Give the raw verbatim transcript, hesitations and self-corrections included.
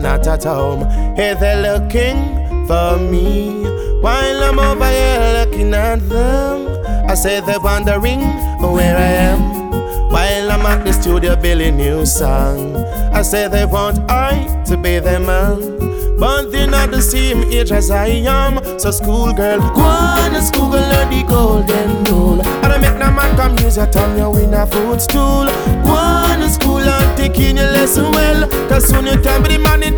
not at home. Hey, they're looking for me while I'm over here looking at them. I say they're wondering where I am while I'm at the studio building new song. I say they want I to be their man, but they're not the same age as I am. So schoolgirl, go on to school, learn the golden rule. And I make no man come use your tongue, you win a footstool. Go on to school and take in your lesson well, cause soon you can be the man in